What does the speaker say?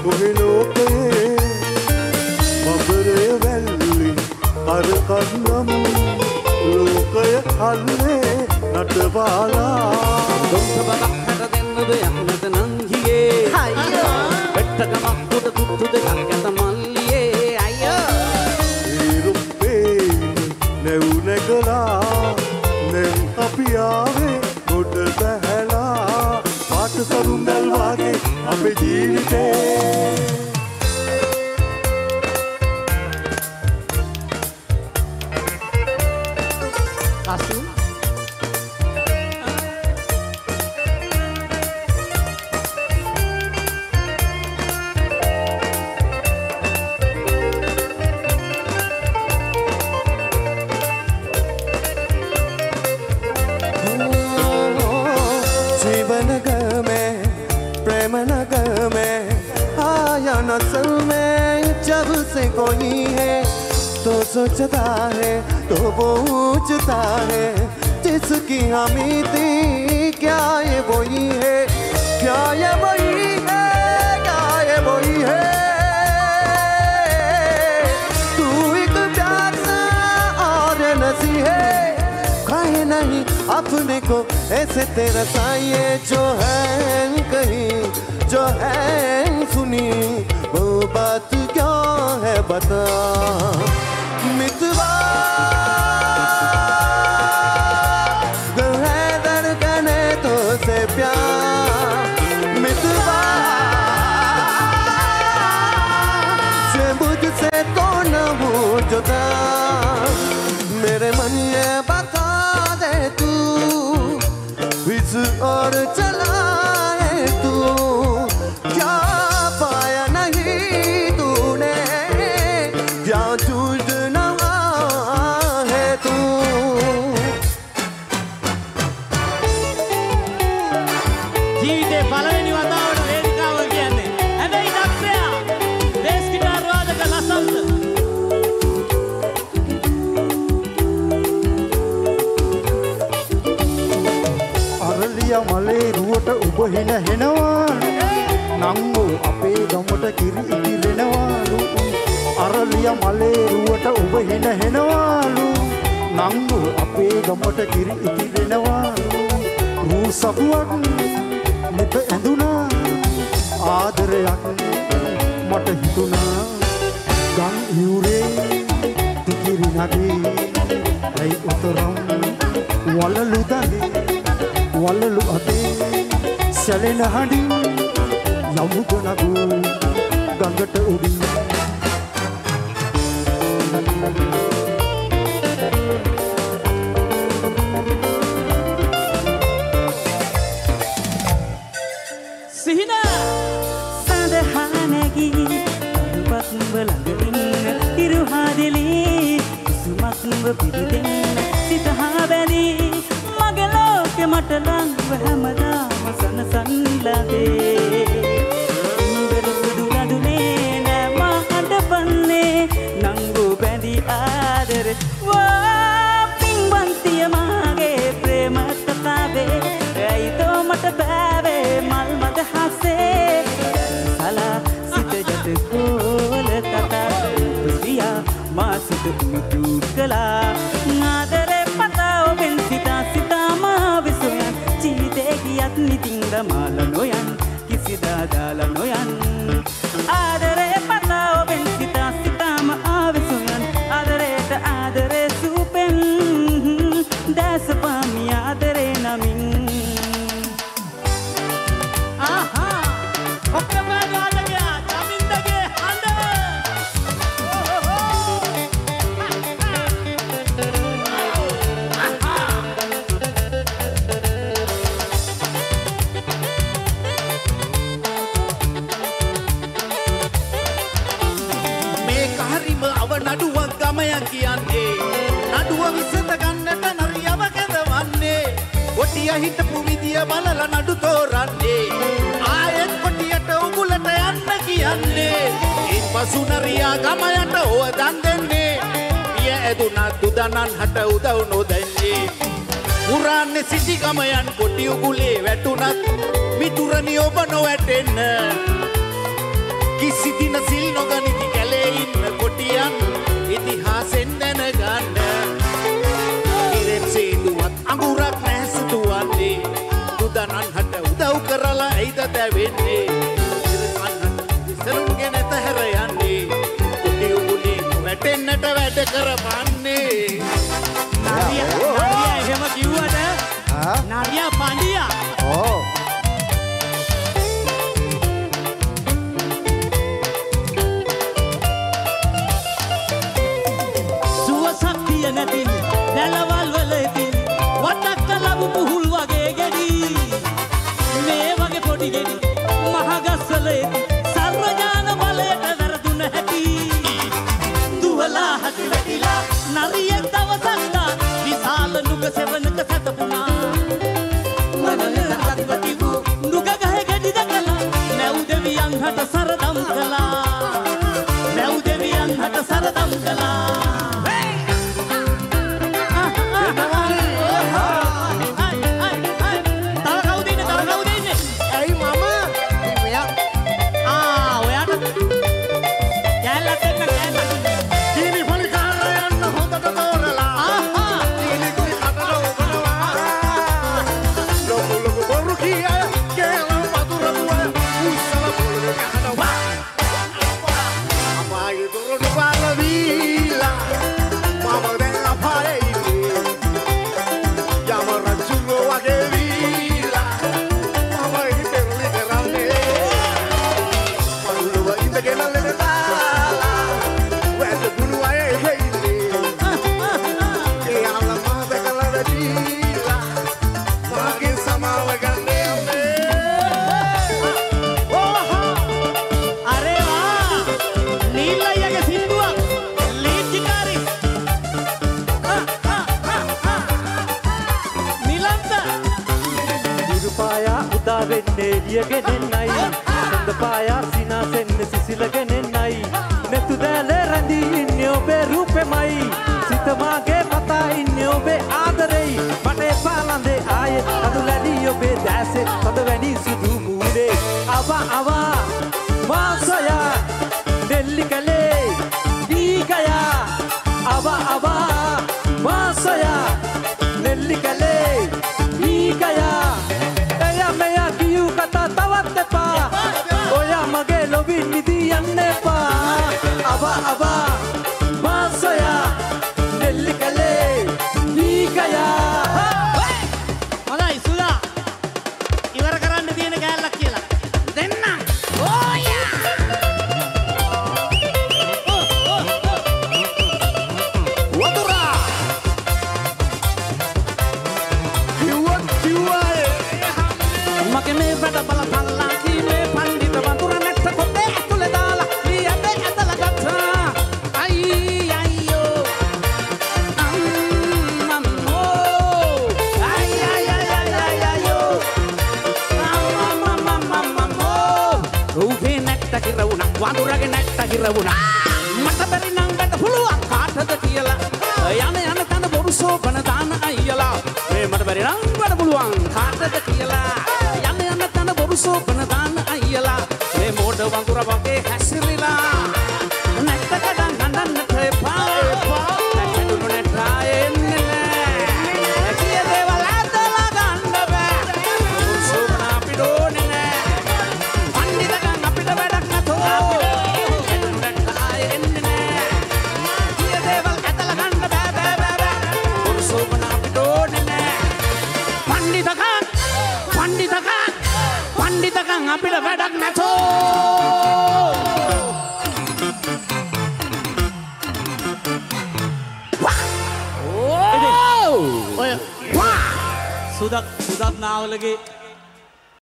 කොහේ ලෝකයේ බබරේ වැල්ලි කරකන්නම් ලෝකය හල්ලේ නටවාලා දොම්සබක් හට දෙන්නද යන්නට නංගියේ අයියෝ පෙට්ටකමක් උඩ තුත්තු දෙකක් ඇත මල්ලියේ අයියෝ ඉරුප්පේ නැවුනකලා නෙම් අපි ආවේ ගොඩ බැහැලා පාට සරුන්දල් වාගේ අපේ ජීවිතේ අසු नस्ल में जब से कोई है तो सोचता है तो पूछता है जिसकी हमी थी क्या ये वही है क्या ये वही है क्या ये वही है तू एक प्यार सा और नसी है खाए नहीं अपने को ऐसे तेरा साये जो है कहीं जो है सुनी वो बात क्या है बता मितवा दिल है धड़कने तो से प्यार मितवा से मुझसे तो न हो जुदा मेरे मन ये बता दे तू इस और चला है तू क्या पाया नहीं तूने क्या ढूंढना है तू ජීවිතේ පළවෙනි වතාවට වේදිකාව කියන්නේ හැබැයි දක්ෂයා බේස් ගිටාර් වාදක ලසන්ත අරලිය මලේ රුවට ඔබ හින හෙනවාලු නංගු අපේ ගමට කිරි ඉතිරෙනවාලු අරලිය මලේ රුවට ඔබ හින හෙනවාලු නංගු අපේ ගමට කිරි ඉතිරෙනවාලු රූ සබුවක් මෙත ඇඳුනා ආදරයක් මට හිතුණා ගම් යුරේ තිකිරි නගේ ඇයි උතරම් වලලු දගේ වලලු අතේ සැලෙන හඬින් යමුද නගු ගඟට උඩින් සිහින සඳහනගී අරුපත්ඹ ළඟ ඉන්න ඉරුහාදෙලී සුමක්ඹ පිරිදෙන්න සිතහා බැදී මගේ ලෝකෙ මට ලංව හැමදාම සනසන්නලදේ උඹරසුදුලදුනේ නෑම අඩපන්නේ නංගු බැඳි ආදර වා පින්වන්තිය මාගේ ප්‍රේම කතාවේ ඇයිතෝ මට බෑවේ මල් මද හසේ සලා සිත ජත කෝල කතා ප්‍රියා මා සිත උතු කලා ආදරේ පතා ඔබෙන් සිතා සිතා මා විසොයන් ජීවිතේ ගියත් නිතින්ද මාල නොයන් කිසිදා දාලා නොයන් ආදරේ පතා ඔබෙන් සිතා සිතාම ආවිසොයන් ආදරේට ආදරේ සුපෙන් දැසපමි ආදරේ නමින් ආහා ඔක්කොම ගාලගියා ජමින්දගේ හඬ නඩුවක් ගමයක් කියන්නේ නඩුව විසඳ ගන්නට නරියව කැඳවන්නේ කොටිය හිටපු විදිය බලලා නඩු තෝරන්නේ ආයෙත් කොටියට උගුලට යන්න කියන්නේ ඊපසු නරියා ගමයට ඕව දන් දෙන්නේ පිය ඇදුනත් දුදනන් හට උදව් නොදෙන්නේ පුරාන්නේ සිටි ගමයන් කොටි උගුලේ වැටුනත් මිතුරනි ඔබ නොවැටෙන්න වැඩ කරපන්නේ නරියා එහෙම කිව්වට නරියා පඬියා ඕ සුවසක් නැති දැලවල් වල ඉතින් වටක් ලැබු පුහුල් වගේ ගෙඩි මේ වගේ පොඩි ගෙඩි මහගස්සල ඉතින් සර්වඥාන බලයට වැරදුන හැටි දුවලා හදි වැටිලා නරියෙක් දවසක් විශාල නුග සෙවණක සැතපුණා මනලෙන් අත්වතිගු නුග ගහේ ගෙඩි දැකලා නැව් දෙවියන් හට සරදම් කළා නැව් දෙවියන් හට සරදම් කළා ගෙනෙන්නයි සඳ පායා සිනාසෙන්න සිසිලගෙනෙන්නයි නැතු දැල රැඳී ඉන්නේ ඔබේ රූපෙමයි සිතමාගේ පතා ඉන්නේ ඔබේ ආදරෙයි මට පාලන්දේ ආයේ අඳු ලැබී ඔබේ දැසේ පද වැනි සුදු මූලේ අවා මාසයා දෙල්ලි කලේ දීගයා අවා මාසයා දෙල්ලි කලේ දීගයා මෙයා කියු කතා තවත් එපා ඔයා මගේ ලොබින් මිදී යන්න එපා අවා මාසයා නෙල්ලි කලේ දීගයා හොඳයි සුදා ඉවර කරන්න තියෙන කෑල්ලක් කියලා දෙන්න ඕයා වතුරා මගේ මේ වැඩ බල පල්ලා කීමේ පණ්ඩිත වතුර නැට්ට කොටේ ඇතුලේ දාලා මේ ඇදේ ඇදලා ගත්තා අයියෝ අම්මෝ අයියෝ අම්මෝ රූපේ නැට්ට කිරුණා වතුරගේ නැට්ට කිරුණා මට බැරි නම් වැඩ පුළුවන් කාටද කියලා යන තන බොරු සෝපන දාන අයියලා මේ මට බැරි නම් වැඩ පුළුවන් කාටද කියලා යන තන බොරු සෝපන දාන අයියලා මේ මෝඩ වඳුර වගේ හැසිරිලා නැට්ට කඩන් හඬන්නට එපා නැට්ටුණු නැට්ටා එන්නේ නෑ කිය දේවල් ඇදලා ගන්න බෑ බොරු සෝපන අපිට ඕනේ නෑ පණ්ඩිතකම් අපිට වැඩක් නැතෝ නැට්ටා එන්නේ නෑ කිය දේවල් ඇදලා ගන්න බෑ බොරු සෝපන අපිට ඕනේ නෑ පණ්ඩිතකම් අපිට වැඩක් නැතෝ ඔය සුදක් නාවලගේ